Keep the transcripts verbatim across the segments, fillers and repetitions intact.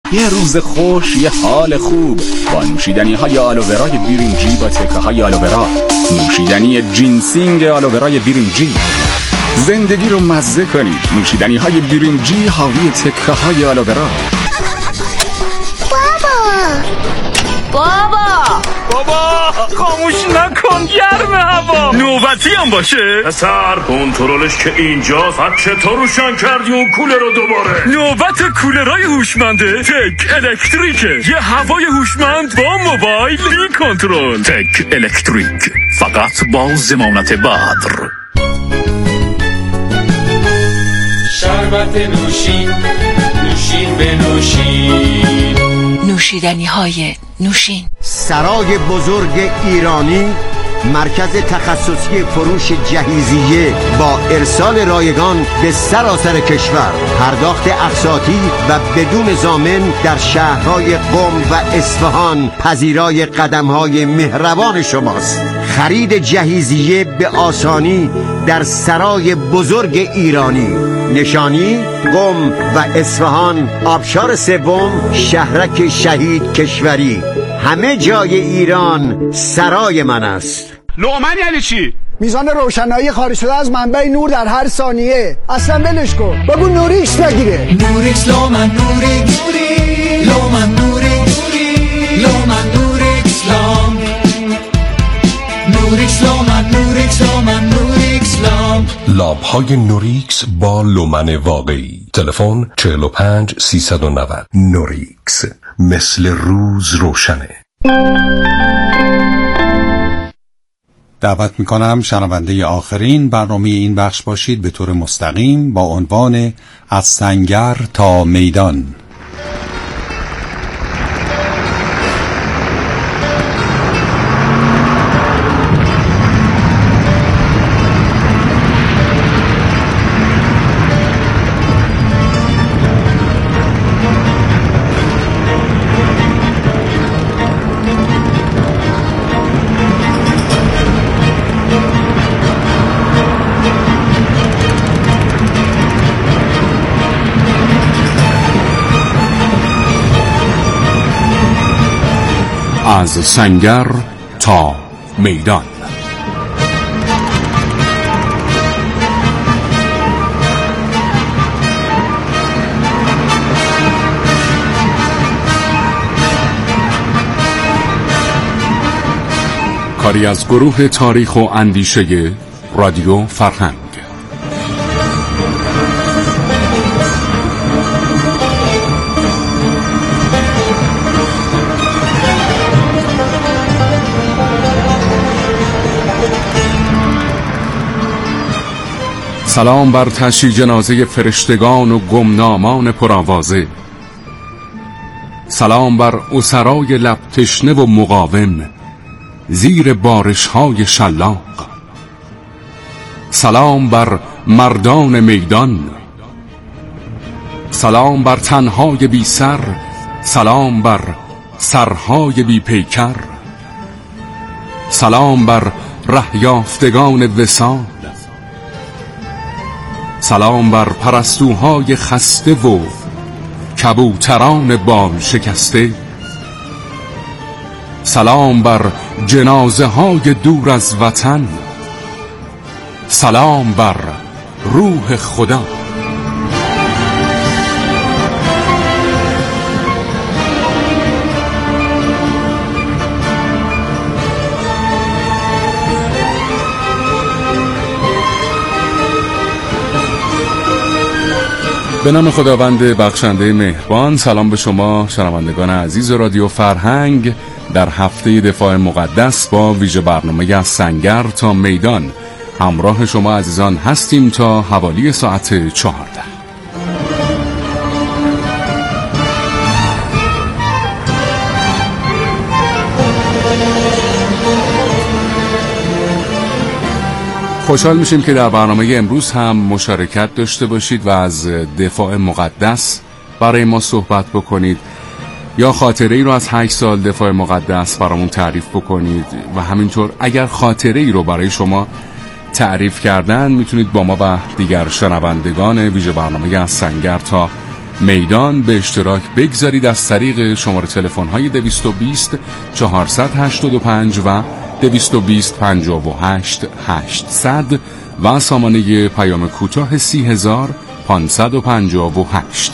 یه روز خوش، یه حال خوب با نوشیدنی های آلوورای بیرینجی با تکه های آلوورا. نوشیدنی جینسینگ آلوورای بیرینجی. زندگی رو مزه کنید. نوشیدنی های بیرینجی حاوی تکه های آلوورا. بابا بابا بابا خاموش نکن، گرم هوا. نوبتی هم باشه پسر، کنترلش که اینجاست. از چطور روشن کردی اون کولر رو دوباره؟ نوبت کولرهای هوشمنده تک الکتریکه. یه هوای هوشمند با موبایل بی کنترل. تک الکتریک، فقط با ضمانت بدر. شربت نوشین، نوشین به نوشین. نوشیدنی های نوشین. سرای بزرگ ایرانی، مرکز تخصصی فروش جهیزیه با ارسال رایگان به سراسر کشور. پرداخت اقساطی و بدون ضامن در شهرهای قم و اصفهان پذیرای قدمهای مهربان شماست. خرید جهیزیه به آسانی در سرای بزرگ ایرانی. نشانی قم و اصفهان، آبشار سوم، شهرک شهید کشوری. همه جای ایران سرای من است. لومن یعنی چی؟ میزان روشنایی خارج شده از منبع نور در هر ثانیه. اصلا ولش کن، بگو نوریکس بگیره. نوریکس لومن نوریکس لومن نوریکس لومن نوریکس لام نوریکس لومن نوریکس لومن نوریکس لام. لامپ‌های نوریکس با لومن واقعی. تلفن چهل و پنج سیصد و نود. نوریکس، مثل روز روشنه. دعوت میکنم شنونده آخرین برنامه این بخش باشید به طور مستقیم با عنوان از سنگر تا میدان. از سنگر تا میدان. کاری از گروه تاریخ و اندیشه رادیو فرهنگ. سلام بر تشییع جنازه فرشتگان و گمنامان پرآوازه. سلام بر اسرای لب تشنه و مقاوم زیر بارش‌های شلاق. سلام بر مردان میدان. سلام بر تنهای بی سر. سلام بر سرهای بی پیکر. سلام بر رهیافتگان وصال. سلام بر پرستوهای خسته و کبوتران بال شکسته. سلام بر جنازه های دور از وطن. سلام بر روح خدا. به نام خداوند بخشنده مهربان. سلام به شما شنوندگان عزیز رادیو فرهنگ در هفته دفاع مقدس با ویژه برنامه از سنگر تا میدان. همراه شما عزیزان هستیم تا حوالی ساعت چهارده. خوشحال میشیم که در برنامه امروز هم مشارکت داشته باشید و از دفاع مقدس برای ما صحبت بکنید یا خاطره ای رو از هشت سال دفاع مقدس برامون تعریف بکنید و همینطور اگر خاطره ای رو برای شما تعریف کردن میتونید با ما و دیگر شنوندگان ویژه برنامه از سنگر تا میدان به اشتراک بگذارید از طریق شماره تلفن‌های دویست و بیست چهارصد و هشتاد و پنج و دویست و بیست پنجاه و هشت هشتصد و سامانه پیام کوتاه سی هزار پانصد و پنجاه و هشت.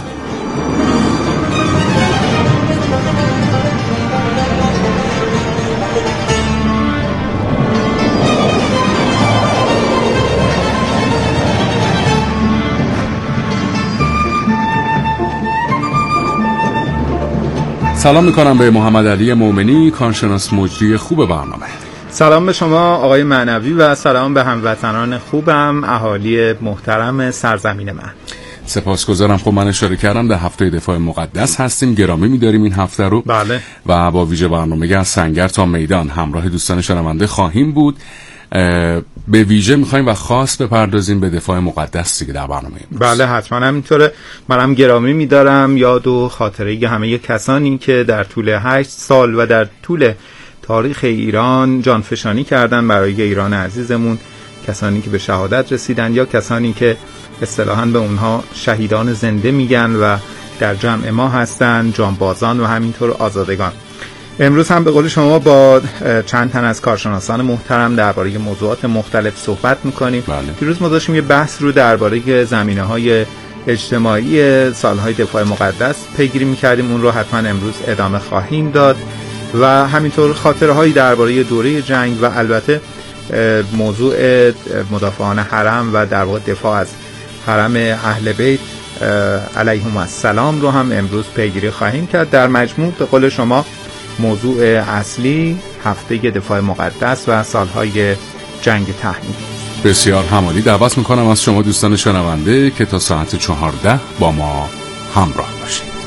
سلام میکنم به محمد علی مومنی، کارشناس مجری خوب برنامه. سلام به شما آقای معنوی و سلام به هموطنان خوبم، اهالی محترم سرزمین من. سپاسگزارم. خب من اشاره کردم در هفته دفاع مقدس هستیم، گرامی می‌داریم این هفته رو. بله. و با ویژه برنامه از سنگر تا میدان همراه دوستان شنونده خواهیم بود. به ویژه میخوایم و خاص بپردازیم به دفاع مقدس دیگه در برنامه امروز. بله حتما همینطوره. منم گرامی می‌دارم یاد و خاطره همه کسانی که در طول هشت سال و در طول تاریخ ایران جانفشانی کردن برای ایران عزیزمون، کسانی که به شهادت رسیدن یا کسانی که اصطلاحاً به اونها شهیدان زنده میگن و در جمع ما هستن، جانبازان و همینطور آزادگان. امروز هم به قول شما با چند تن از کارشناسان محترم درباره موضوعات مختلف صحبت میکنیم. بله. دیروز ما داشتیم یه بحث رو درباره زمینه‌های اجتماعی سالهای دفاع مقدس پیگیری میکردیم، اون رو حتما امروز ادامه خواهیم داد و همینطور خاطره هایی درباره دوره جنگ و البته موضوع مدافعان حرم و در واقع دفاع از حرم اهل بیت علیهم السلام رو هم امروز پیگیری خواهیم کرد. در مجموع به قول شما موضوع اصلی هفته دفاع مقدس و سالهای جنگ تحمیل. بسیار همالی. دعوت میکنم از شما دوستان شنونده که تا ساعت چهارده با ما همراه باشید.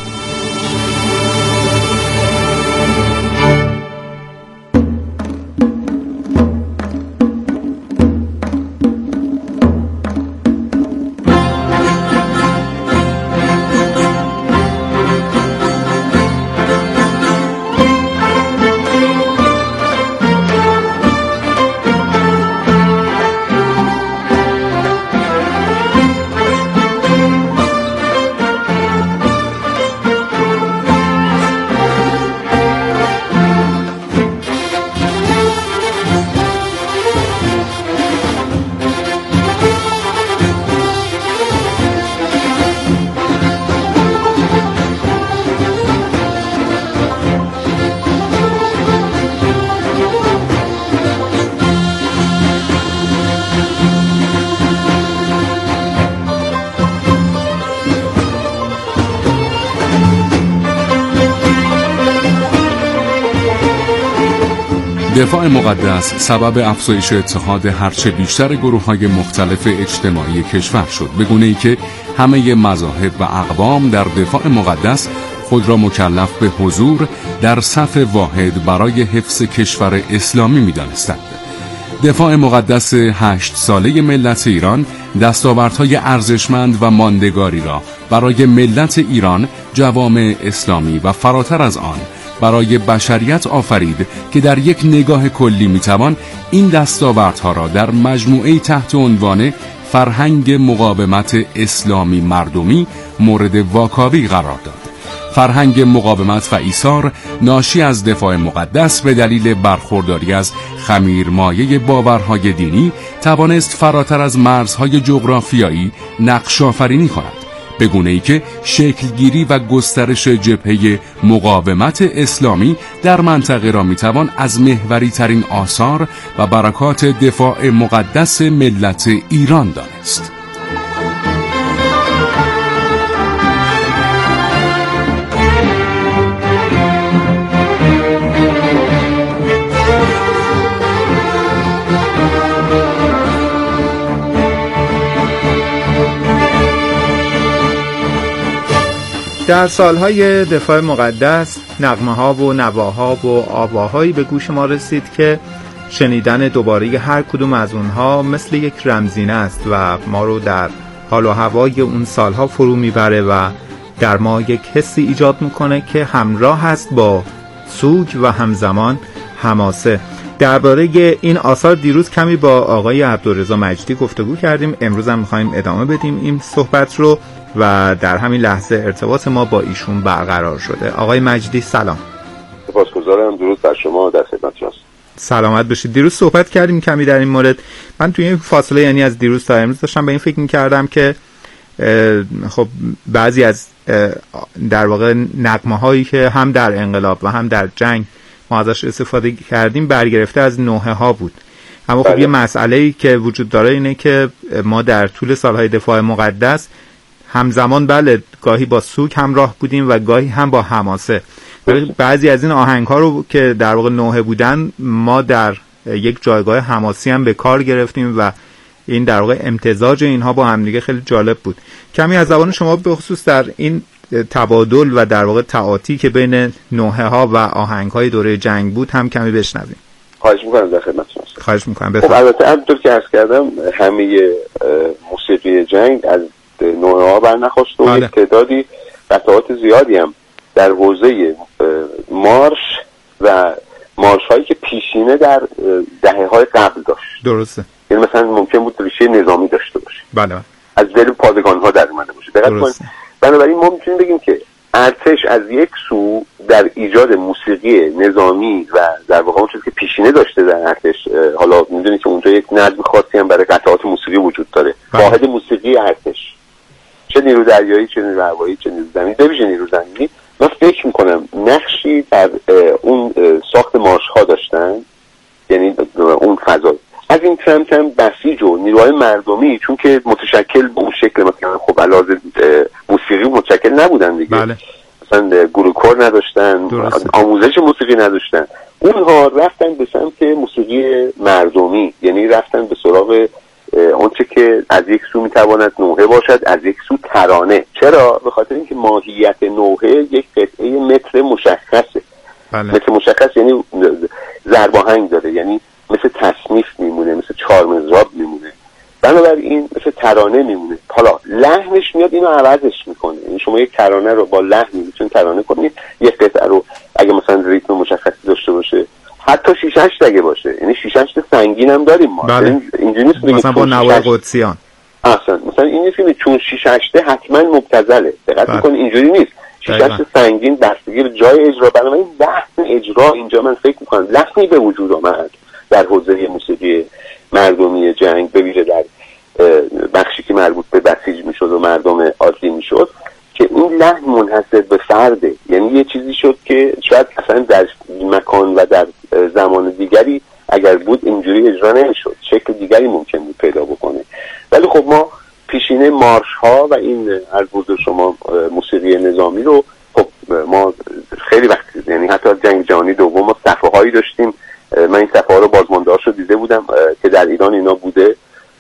دفاع مقدس سبب افزایش اتحاد هرچه بیشتر گروه‌های مختلف اجتماعی کشور شد، به گونه‌ای که همه مذاهب و اقوام در دفاع مقدس خود را مکلف به حضور در صف واحد برای حفظ کشور اسلامی می‌دانستند. دفاع مقدس هشت ساله ملت ایران دستاوردهای ارزشمند و ماندگاری را برای ملت ایران، جوامع اسلامی و فراتر از آن برای بشریت آفرید که در یک نگاه کلی میتوان این دستاوردها را در مجموعه تحت عنوان فرهنگ مقاومت اسلامی مردمی مورد واکاوی قرار داد. فرهنگ مقاومت و ایثار ناشی از دفاع مقدس به دلیل برخورداری از خمیرمایه باورهای دینی توانست فراتر از مرزهای جغرافیایی نقش آفرینی کند، به گونه‌ای که شکلگیری و گسترش جبهه مقاومت اسلامی در منطقه را میتوان از محوری ترین آثار و برکات دفاع مقدس ملت ایران دانست. در سالهای دفاع مقدس نغمه‌ها و نواها و آواهایی به گوش ما رسید که شنیدن دوباره هر کدوم از اونها مثل یک رمزینه است و ما رو در حال و هوای اون سالها فرو میبره و در ما یک حسی ایجاد میکنه که همراه است با سوگ و همزمان حماسه. درباره این آثار دیروز کمی با آقای عبدالرضا مجدی گفتگو کردیم، امروز هم میخوایم ادامه بدیم این صحبت رو و در همین لحظه ارتباط ما با ایشون برقرار شده. آقای مجدی سلام. سپاسگزارم. درود بر شما، در خدمتتون هستم. سلامت باشید. دیروز صحبت کردیم کمی در این مورد. من توی این فاصله یعنی از دیروز تا امروز داشتم به این فکر می‌کردم که خب بعضی از در واقع نغمه‌هایی که هم در انقلاب و هم در جنگ ما ازش استفاده کردیم برگرفته از نوحه ها بود. اما خب یه مسئله‌ای که وجود داره اینه که ما در طول سالهای دفاع مقدس همزمان بله گاهی با سوگ همراه بودیم و گاهی هم با حماسه. بعضی از این آهنگ‌ها رو که در واقع نوحه بودن ما در یک جایگاه حماسی هم به کار گرفتیم و این در واقع امتزاج اینها با هم دیگه خیلی جالب بود. کمی از زبان شما به خصوص در این تبادل و در واقع تعاطی که بین نوحه ها و آهنگ های دوره جنگ بود هم کمی بشنویم. خواهش میکنم، در خدمتتون هستم. خواهش میکنم. خب البته همونطور که عرض کردم همه موسیقی جنگ از نوحه ها برنخواست و یک تعدادی قطعات زیادی هم در حوزه مارش و مارش هایی که پیشینه در دهه های قبل داشت. درسته. یعنی مثلا ممکن بود ریشه نظامی داشته باشه. بله. از دل پادگان ها در اومده باشه. درست. بنابراین ما میتونیم بگیم که ارتش از یک سو در ایجاد موسیقی نظامی و در واقع اون چیزی که پیشینه داشته در ارتش، حالا میدونید که اونجا یک نظم خاصی هم برای قطعات موسیقی وجود داره. واحد موسیقی ارتش، چه نیرو دریایی، چه نیرو هوایی، چه نیرو زمینی، به ویژه نیرو زمینی، من فکر میکنم نقشی در اون ساخت مارش ها داشتن، یعنی اون فضا. از این سمت هم بسیج و نیروهای مردمی چون که متشکل به اون شکل مثلا خب علاوه موسیقی متشکل نبودن دیگه. بله. مثلا گروه کور نداشتن، درسته. آموزش موسیقی نداشتن، اونها رفتن به سمت موسیقی مردمی، یعنی رفتن به سراغ اونچه که از یک سو میتواند نوحه باشد، از یک سو ترانه. چرا؟ به خاطر اینکه ماهیت نوحه یک قطعه متر مشخصه. بله. متر مشخص یعنی ضرباهنگ داره، یعنی مثل تصنیف میمونه، مثل چهار مضراب میمونه، بنابراین مثل ترانه میمونه. حالا لحنش میاد اینو عوضش میکنه. یعنی شما یک ترانه رو با لحن میتونید ترانه کنید، یک قطعه رو اگه مثلا ریتم مشخصی داشته باشه، حتی شش هشت اگه باشه، یعنی شش هشت سنگین هم داریم ما. بله. اینجوری نیست مثلا با نوای قدسیان اصلا مثلا این نیست که چون شش هشت حتما مبتذله. دقت میکنید اینجوری نیست. شش هشت سنگین بستگی به جای اجرا. بنابراین لحن اجرا اینجا من فکر میکنم لحنی به وجود آمد در حوزه موسیقی مردمی جنگ، به ویژه در بخشی که مربوط به بسیج میشد و مردم عادی میشد، که این لحن منحصر به فرده. یعنی یه چیزی شد که شاید اصلا در مکان و در زمان دیگری اگر بود اینجوری اجرا نمیشد، شکل دیگری ممکن بود پیدا بکنه. ولی خب ما پیشینه مارش ها و این از بود شما موسیقی نظامی رو خب ما خیلی وقت، یعنی حتی جنگ جهانی دوم ما صفحه هایی داشتیم. من این صفحه ها رو بازمانده‌اش رو دیده بودم که در ایران اینا بوده،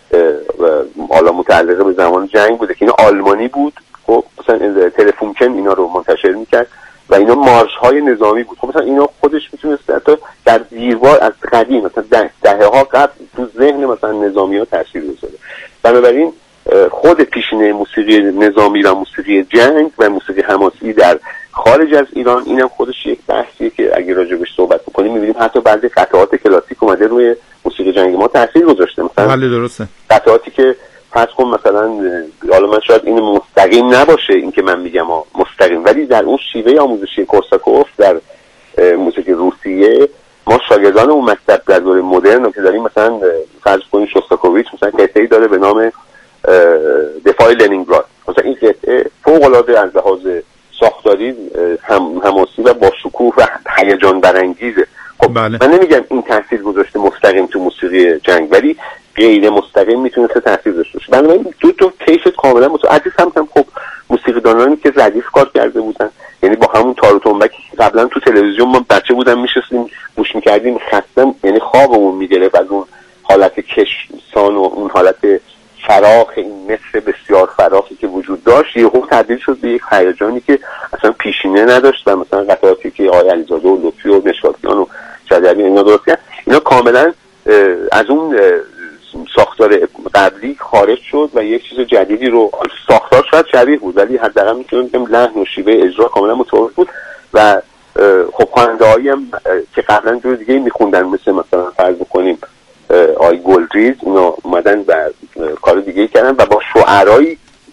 حالا متعلقه به زمان جنگ بوده که اینا آلمانی بود. خب مثلا تلفونکن اینا رو منتشر میکرد و اینا مارش های نظامی بود. خب مثلا اینا خودش میتونست حتی در دیوار از قدیم مثلا دهه ها قبل تو ذهن مثلا نظامی ها تاثیر بذاره. بنابراین خود پیشینه موسیقی نظامی و موسیقی جنگ و موسیقی حماسی در خارج از ایران، اینم خودش یک بحثیه که اگه راجبش صحبت بکنیم می‌بینیم حتی بعضی قطعات کلاسیک اومده روی موسیقی جنگ ما تاثیر گذاشته. مثلا بله درسته. قطعاتی که فرض کن مثلا حالا من شاید این مستقیم نباشه این که من میگم مستقیم، ولی در اون شیوه آموزشی کورساکوف در موسیقی روسیه ما شاگردان اون مکتب در دوره مدرن رو که داریم، مثلا فرض کنیم شوستاکوویچ مثلا قطعه‌ای داره به نام دفاع لنینگراد. مثلا این قطعه فوق‌العاده از لحاظ ساختاری هم حماسی و با شکوه و هیجان برانگیزه. خب بله. من نمیگم این تاثیر گذاشته مستقیم تو موسیقی جنگ، ولی غیر مستقیم میتونه تاثیر داشته باشه. بنابراین دو تا کیس کاملا متعدد هم هم خب موسیقیدانانی که ردیف کار کرده بودن، یعنی با همون تار و تنبکی که قبلا تو تلویزیون ما بچه بودم میشستیم گوش میکردیم، خستم یعنی خوابمون میگرفت از اون حالت کشسان و اون حالت فراخ، این متر بسیار فراخی که وجود داشت یهو تبدیل شد به یک هیجانی که اصلا پیشینه نداشت. و مثلا قطعاتی که آقای علیزاده و لطفی و مشکاتیان و شجریان اینا درست کردن، اینا کاملا از اون ساختار قبلی خارج شد و یک چیز جدیدی رو ساختار شاید شبیه بود ولی حداقل میتونم بگم لحن و شیوه اجرا کاملا متفاوت بود. و خب خواننده‌هایی هم که قبلا جور دیگه میخوندن مثل مثلا فرض بکنیم آقای گلریز، اونا اومدن و کار دیگه کردن و با شعرایی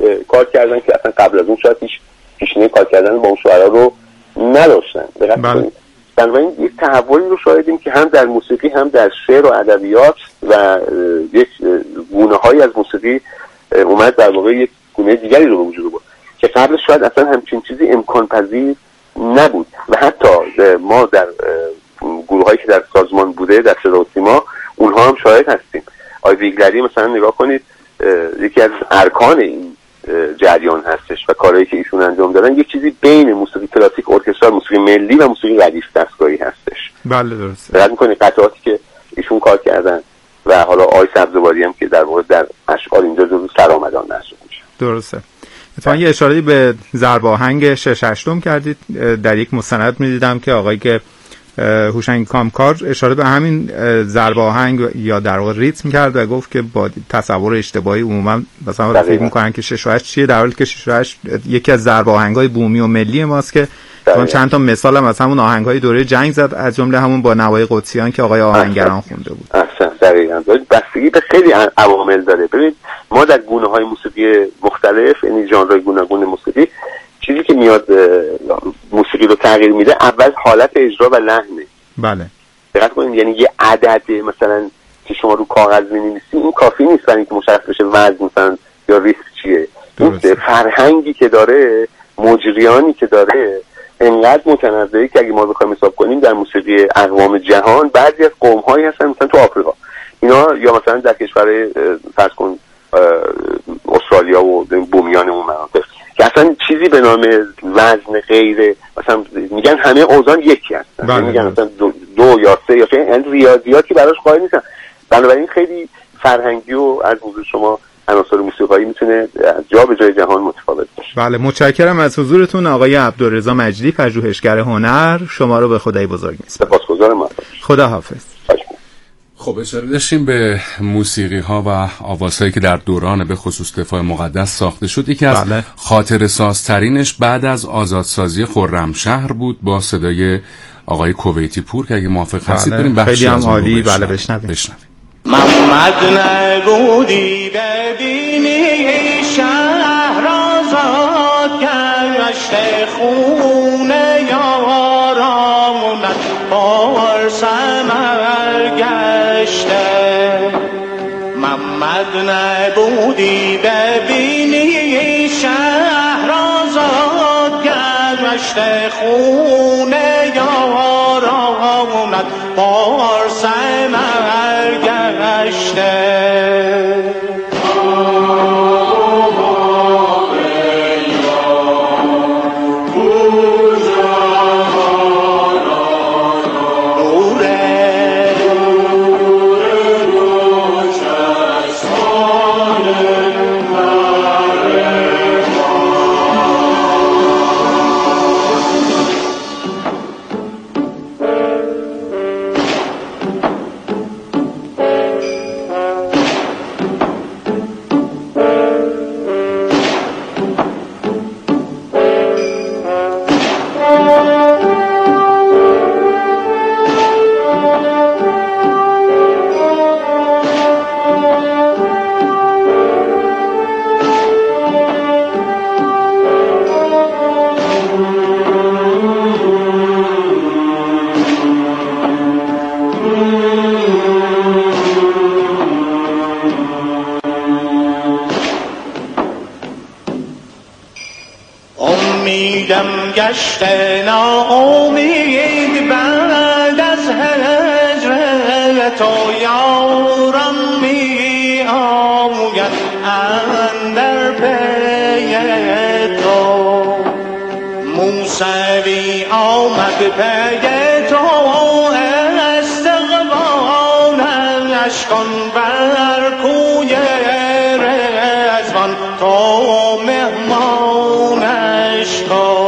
کار کردن که اصلا قبل از اون شاید هیچ پیشینه کار کردن با اون شعرا رو نداشتن. بله. بنابراین یک تحولی رو شاهدیم که هم در موسیقی هم در شعر و ادبیات و یک گونه هایی از موسیقی اومد در واقع یک گونه دیگری رو به وجود آورد که قبلش شاید اصلا همچین چیزی امکان پذیر نبود و حتی ما در گروه هایی که در سازمان بوده در صدا و سیما اونها هم شاهد هستیم. آقای ویگلری مثلا نگاه کنید یکی از ارکان این جریان هستش و کارهایی که ایشون انجام دادن یک چیزی بین موسیقی کلاسیک، ارکسترال، موسیقی ملی و موسیقی ردیف دستگاهی هستش. بله درسته. دقت می‌کنید قطعاتی که ایشون کار کردن و حالا آقای سبزواری هم که در واقع در اشعار اینجا جزو سرآمدان محسوب میشه. درسته. اتفاقا یه اشاره‌ای به ضرب آهنگ شش هشتم کردید. در یک مستند می‌دیدم که آقایی که هوشنگ کامکار اشاره به همین ضرب آهنگ یا در واقع ریتم کرد و گفت که با تصور اشتباهی عموما مثلا فکر می‌کنن که شش و هشت چیه، در حالی که شش و هشت یکی از ضرب آهنگ‌های بومی و ملی ماست که من چند تا مثال هم از همون آهنگ‌های دوره جنگ زد، از جمله همون با نوای قدسیان که آقای آهنگران خونده بود. اصلا دقیقاً بستگی به خیلی عوامل داره. ببینید ما در گونه‌های موسیقی مختلف، یعنی ژانرهای گوناگون موسیقی، چیزی که میاد موسیقی رو تغییر میده اول حالت اجرا و لحنه. بله. دقت کنید، یعنی یه عدد مثلا که شما رو کاغذ می‌نویسی این کافی نیست برای اینکه مشخص بشه وزن مثلا یا ریسک چیه. اون فرهنگی که داره، مجریانی که داره انقدر متنوعه که اگه ما بخوایم حساب کنیم در موسیقی اقوام جهان بعضی از قوم‌هایی هستن مثلا تو آفریقا اینا یا مثلا در کشور فرض کن استرالیا و بومیان اون مناطق که اصلا چیزی به نام وزن غیر مثلا میگن همه اوزان یکی هستن. بله میگن مثلا دو, دو یا سه یا چه ریاضیاتی براش قائل نیستن. بنابراین خیلی فرهنگی و از حضور شما عناصر موسیقایی میتونه جا به جای جهان متفاوت باشه. بله متشکرم از حضورتون آقای عبدالرضا مجدی، پژوهشگر هنر. شما رو به خدای بزرگ میسپارم. سپاسگزارم. خدا حافظ. خب اشاره داشتیم به موسیقی ها و آوازهایی که در دوران به خصوص دفاع مقدس ساخته شد. یکی از بله. خاطره سازترینش بعد از آزادسازی خرمشهر بود با صدای آقای کویتی پور که اگه موافق هستید بله. بریم بخشی از اون رو بشنویم. بله بشنویم. بشنویم. محمد نبودی ببینی شهر آزاد گشته خونه یارامونت بار سمر گشته. محمد نبودی ببینی شهر آزاد گشته خونه یارامونت بار سمر گشته. گشته ناامید بعد از هجر تو یارم می آید اندر پی تو. موسوی آمد پی تو استقبالش کن بر کوی رضوان تو مهمانش کن.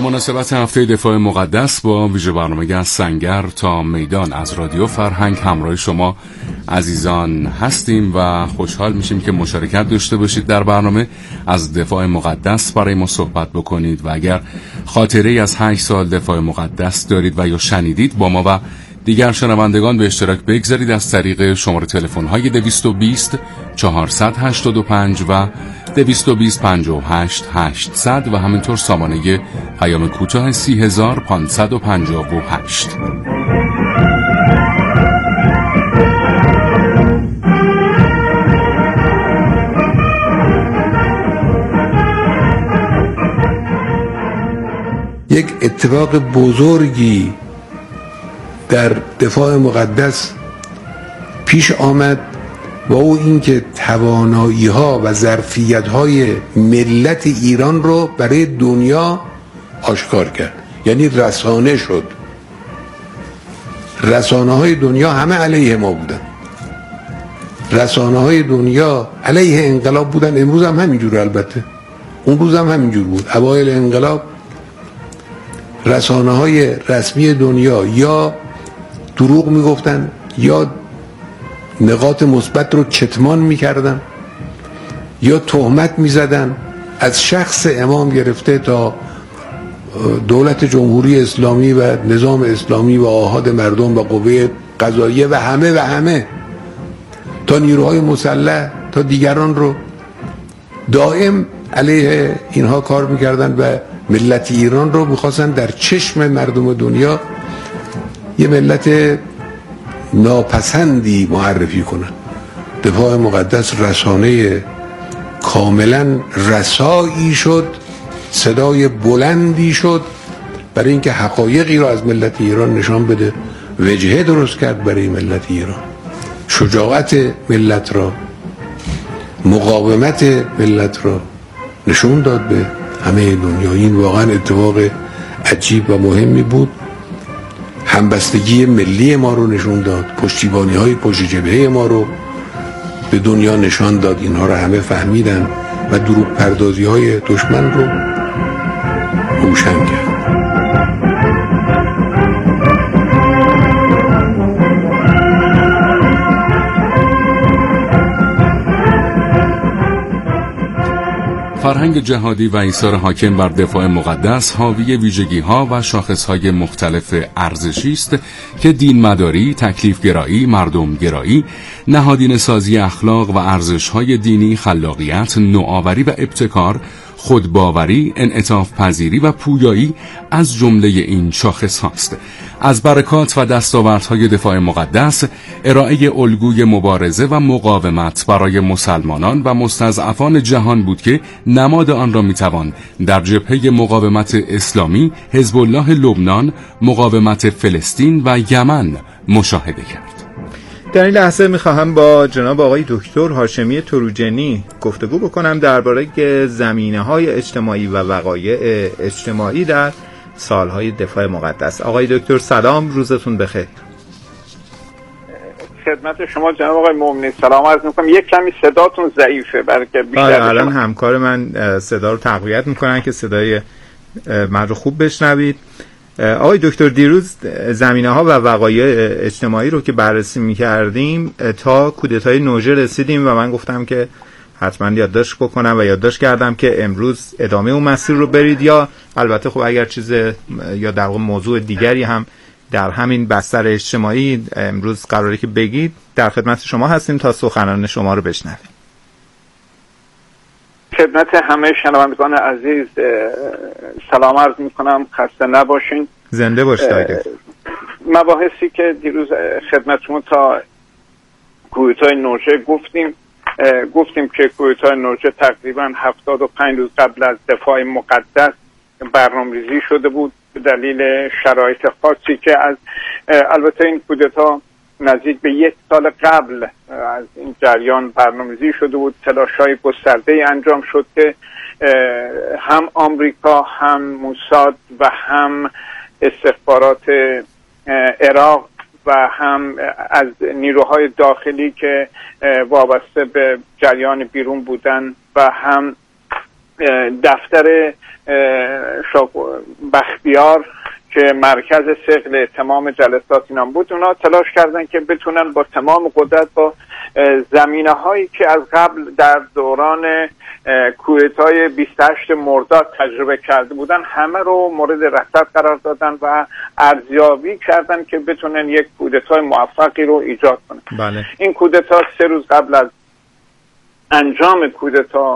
مناسبت هفته دفاع مقدس با ویژه برنامه از سنگر تا میدان از رادیو فرهنگ همراه شما عزیزان هستیم و خوشحال میشیم که مشارکت داشته باشید در برنامه، از دفاع مقدس برای ما صحبت بکنید و اگر خاطره‌ای از هشت سال دفاع مقدس دارید و یا شنیدید با ما و دیگر شنوندگان به اشتراک بگذارید از طریق شماره تلفن‌های دویست و بیست چهارصد و هشتاد و پنج و دویست و بیست پنجاه و هشت هشتصد و همینطور سامانه پیام کوتاه سی هزار پانصد و پنجاه و هشت. یک اتفاق بزرگی در دفاع مقدس پیش آمد و او این که توانایی ها و ظرفیت های ملت ایران رو برای دنیا آشکار کرد، یعنی رسانه شد. رسانه های دنیا همه علیه ما بودن، رسانه های دنیا علیه انقلاب بودن. امروز هم همینجور، البته اون روز هم همینجور بود. اوایل انقلاب رسانه های رسمی دنیا یا دروغ میگفتن یا نقاط مثبت رو کتمان میکردن یا تهمت میزدن، از شخص امام گرفته تا دولت جمهوری اسلامی و نظام اسلامی و آحاد مردم و قوه قضاییه و همه و همه تا نیروهای مسلح تا دیگران رو دائم علیه اینها کار میکردن و ملت ایران رو میخواستن در چشم مردم دنیا یه ملت ناپسندی معرفی کنن. دفاع مقدس رسانه کاملا رسایی شد، صدای بلندی شد برای اینکه حقایقی را از ملت ایران نشان بده، وجهه درست کرد برای ملت ایران، شجاعت ملت را، مقاومت ملت را نشون داد به همه دنیا. این واقعا اتفاق عجیب و مهمی بود. همبستگی ملی ما رو نشون داد، پشتیبانی های پشت جبهه ما رو به دنیا نشان داد. اینها رو همه فهمیدن و دروغ پردازی های دشمن رو روشن کرد. فرهنگ جهادی و ایثار حاکم بر دفاع مقدس حاوی ویژگی‌ها و شاخص‌های مختلف ارزشی است که دینمداری، تکلیف‌گرایی، مردم‌گرایی، نهادینه سازی اخلاق و ارزش‌های دینی، خلاقیت، نوآوری و ابتکار، خودباوری، انعطاف پذیری و پویایی از جمله این شاخص هاست. از برکات و دستاوردهای دفاع مقدس ارائه الگوی مبارزه و مقاومت برای مسلمانان و مستضعفان جهان بود که نماد آن را میتوان در جبهه مقاومت اسلامی، حزب الله لبنان، مقاومت فلسطین و یمن مشاهده کرد. در این لحظه میخواهم با جناب آقای دکتر هاشمی تروجنی گفتگو بکنم درباره زمینه‌های اجتماعی و وقایع اجتماعی در سالهای دفاع مقدس. آقای دکتر سلام، روزتون بخیر. خدمت شما جناب آقای مومنی سلام عرض میکنم. یک کمی صداتون ضعیفه، برای که بیشتر الان همکار من صدا رو تقویت میکنن که صدای من رو خوب بشنوید. آقای دکتر، دیروز زمینه‌ها و وقایع اجتماعی رو که بررسی می‌کردیم تا کودتای نوژه رسیدیم و من گفتم که حتما یادداشت بکنم و یادداشت کردم که امروز ادامه اون مسیر رو برید، یا البته خب اگر چیز یا در واقع موضوع دیگری هم در همین بستر اجتماعی امروز قراره که بگید، در خدمت شما هستیم تا سخنان شما رو بشنویم. خدمت همه شنوندگان عزیز سلام عرض میکنم، خسته نباشین، زنده باشید. مباحثی که دیروز خدمت شما تا کودتای نوژه گفتیم گفتیم که کودتای نوژه تقریبا هفتاد و پنج روز قبل از دفاع مقدس برنامه‌ریزی شده بود به دلیل شرایط خاصی که از البته این کودتا نزدیک به یک سال قبل از این جریان برنامه‌ریزی شده بود. تلاش‌های گسترده‌ای انجام شد که هم آمریکا، هم موساد و هم استخبارات عراق و هم از نیروهای داخلی که وابسته به جریان بیرون بودن و هم دفتر بختیار که مرکز ثقل تمام جلسات اینا بود، اونا تلاش کردن که بتونن با تمام قدرت با زمینه هایی که از قبل در دوران کودتای بیست و هشت مرداد تجربه کرده بودن همه رو مورد رصد قرار دادن و ارزیابی کردن که بتونن یک کودتای موفقی رو ایجاد کنن. بله. این کودتا سه روز قبل از انجام کودتا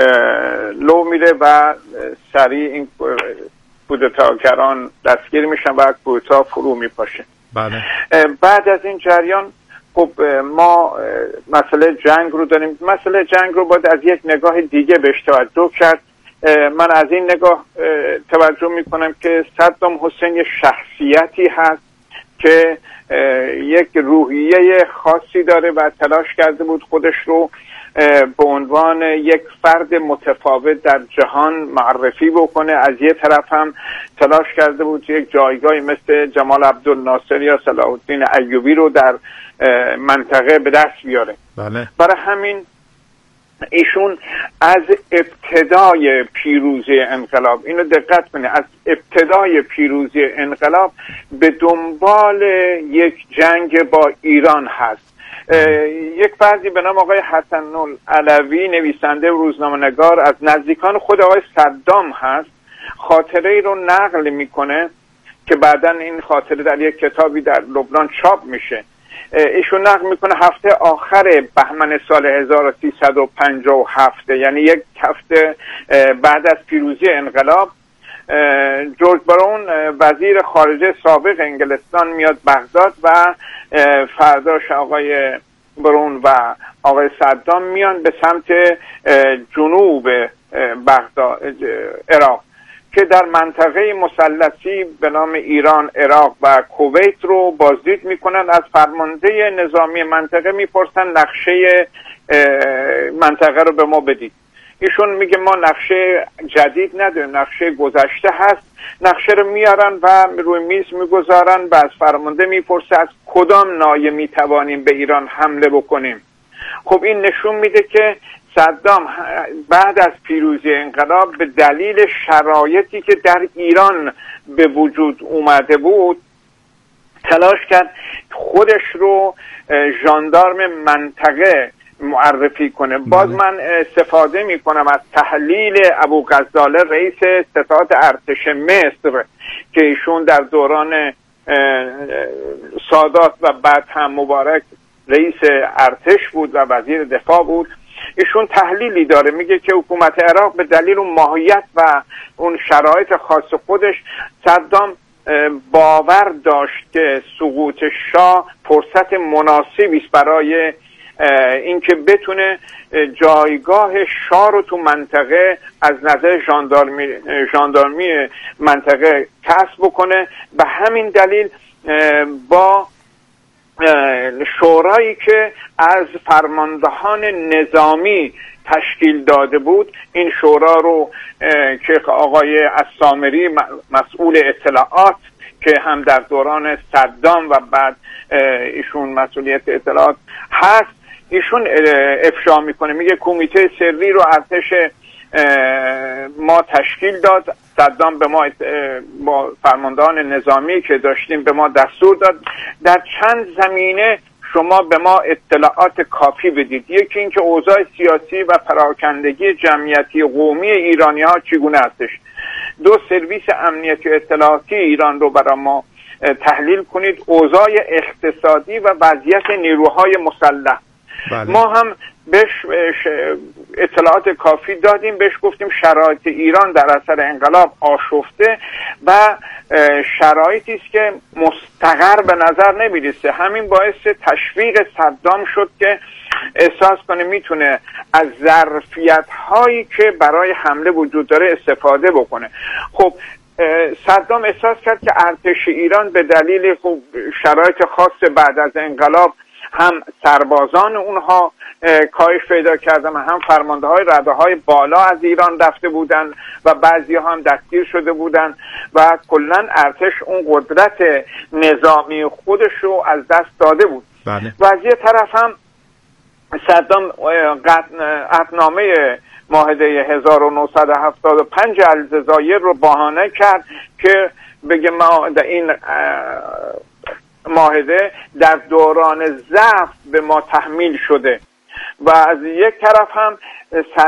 لو میره و سریع این کودتاگران دستگیر میشن و کودتا فرو میپاشه. بله. بعد از این جریان خب ما مسئله جنگ رو داریم. مسئله جنگ رو باید از یک نگاه دیگه بهش توجه کرد. من از این نگاه توجه میکنم که صدام حسین یه شخصیتی هست که یک روحیه خاصی داره و تلاش کرده بود خودش رو به عنوان یک فرد متفاوت در جهان معرفی بکنه. از یه طرف هم تلاش کرده بود یک جایگاهی مثل جمال عبدالناصر یا صلاح الدین ایوبی رو در منطقه به دست بیاره. بله. برای همین ایشون از ابتدای پیروزی انقلاب، اینو دقت کنه، از ابتدای پیروزی انقلاب به دنبال یک جنگ با ایران هست. یک فردی به نام آقای حسن العلوی، نویسنده و روزنامه‌نگار، از نزدیکان خود آقای صدام هست، خاطره ای رو نقل میکنه که بعداً این خاطره در یک کتابی در لبنان چاپ میشه. ایشون نقل میکنه هفته آخر بهمن سال هزار و سیصد و پنجاه و هفت، یعنی یک هفته بعد از پیروزی انقلاب، جورج برون وزیر خارجه سابق انگلستان میاد بغداد و فرداش آقای برون و آقای صدام میان به سمت جنوب بغداد عراق که در منطقه مثلثی به نام ایران، عراق و کویت رو بازدید میکنن. از فرمانده نظامی منطقه میپرسن نقشه منطقه رو به ما بدید. ایشون میگه ما نقشه جدید نداریم، نقشه گذشته هست. نقشه رو میارن و روی میز میگذارن و از فرمانده میپرسه از کدام ناحیه میتوانیم به ایران حمله بکنیم. خب این نشون میده که صدام بعد از پیروزی انقلاب به دلیل شرایطی که در ایران به وجود اومده بود تلاش کرد خودش رو ژاندارم منطقه معرفی کنه. باز من استفاده می کنم از تحلیل ابو غزاله رئیس ستاد ارتش مصر که ایشون در دوران سادات و بعد هم مبارک رئیس ارتش بود و وزیر دفاع بود. ایشون تحلیلی داره، میگه که حکومت عراق به دلیل اون ماهیت و اون شرایط خاص خودش، صدام باور داشت که سقوط شاه فرصت مناسبی است برای اینکه بتونه جایگاه شاه رو تو منطقه از نظر ژاندارمی ژاندارمی منطقه کسب بکنه. به همین دلیل با شورایی که از فرماندهان نظامی تشکیل داده بود، این شورا رو که آقای السامری مسئول اطلاعات که هم در دوران صدام و بعد ایشون مسئولیت اطلاعات هست، ایشون افشا میکنه، میگه کمیته سری رو ارتش ما تشکیل داد. صدام به ما با فرماندهان نظامی که داشتیم به ما دستور داد در چند زمینه شما به ما اطلاعات کافی بدید. یکی این که اوضاع سیاسی و پراکندگی جمعیتی قومی ایرانی ها چگونه هستش. دو، سرویس امنیتی و اطلاعاتی ایران رو برای ما تحلیل کنید. اوضاع اقتصادی و وضعیت نیروهای مسلح. بله. ما هم بهش اطلاعات کافی دادیم، بهش گفتیم شرایط ایران در اثر انقلاب آشفته و شرایطی است که مستقر به نظر نمیرسه. همین باعث تشویق صدام شد که احساس کنه میتونه از ظرفیت هایی که برای حمله وجود داره استفاده بکنه. خب صدام احساس کرد که ارتش ایران به دلیل خب شرایط خاص بعد از انقلاب هم سربازان اونها کاهش پیدا کردن، هم فرمانده های رده های بالا از ایران رفته بودن و بعضی ها هم دستگیر شده بودن و کلن ارتش اون قدرت نظامی خودش رو از دست داده بود. بله. و از یه طرف هم صدام قطعنامه معاهده هزار و نهصد و هفتاد و پنج الجزایر رو بهانه کرد که بگه ما در این معاهده در دوران ضعف به ما تحمیل شده و از یک طرف هم